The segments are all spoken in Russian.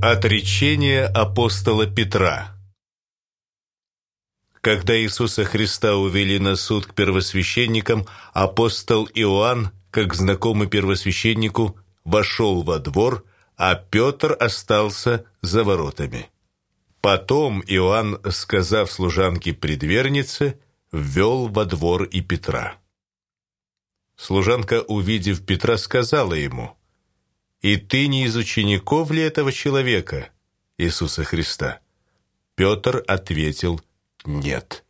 Отречение апостола Петра. Когда Иисуса Христа увели на суд к первосвященникам, апостол Иоанн, как знакомый первосвященнику, вошел во двор, а Петр остался за воротами. Потом Иоанн, сказав служанке-предвернице, ввел во двор и Петра. Служанка, увидев Петра, сказала ему: «И ты не из учеников ли этого человека, Иисуса Христа?» Петр ответил: «Нет».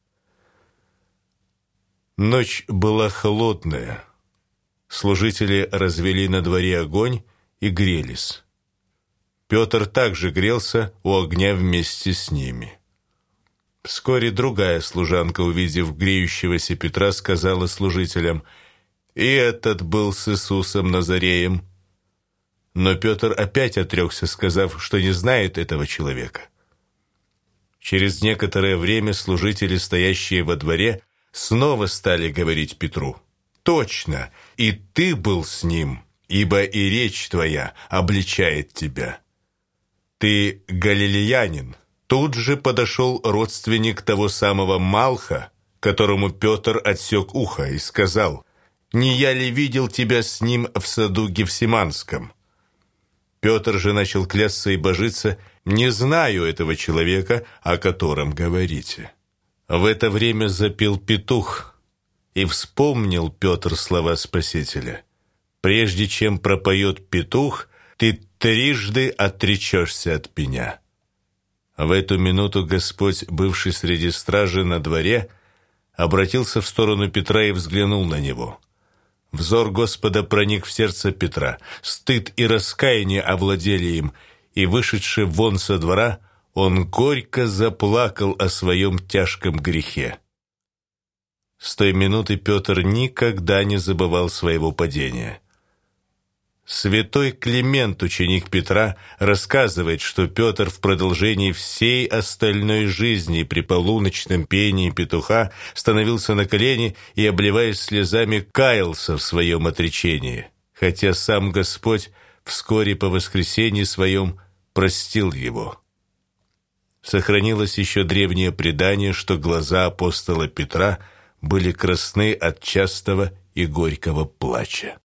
Ночь была холодная. Служители развели на дворе огонь и грелись. Петр также грелся у огня вместе с ними. Вскоре другая служанка, увидев греющегося Петра, сказала служителям: «И этот был с Иисусом Назареем». Но Петр опять отрекся, сказав, что не знает этого человека. Через некоторое время служители, стоящие во дворе, снова стали говорить Петру: «Точно, и ты был с ним, ибо и речь твоя обличает тебя. Ты галилеянин». Тут же подошел родственник того самого Малха, которому Петр отсек ухо, и сказал: «Не я ли видел тебя с ним в саду Гефсиманском?» Петр же начал клясться и божиться: «Не знаю этого человека, о котором говорите». В это время запел петух, и вспомнил Петр слова Спасителя: «Прежде чем пропоет петух, ты трижды отречешься от меня». В эту минуту Господь, бывший среди стражи на дворе, обратился в сторону Петра и взглянул на него. Взор Господа проник в сердце Петра, стыд и раскаяние овладели им, и, вышедший вон со двора, он горько заплакал о своем тяжком грехе. С той минуты Петр никогда не забывал своего падения. Святой Климент, ученик Петра, рассказывает, что Петр в продолжении всей остальной жизни при полуночном пении петуха становился на колени и, обливаясь слезами, каялся в своем отречении, хотя сам Господь вскоре по воскресении своем простил его. Сохранилось еще древнее предание, что глаза апостола Петра были красны от частого и горького плача.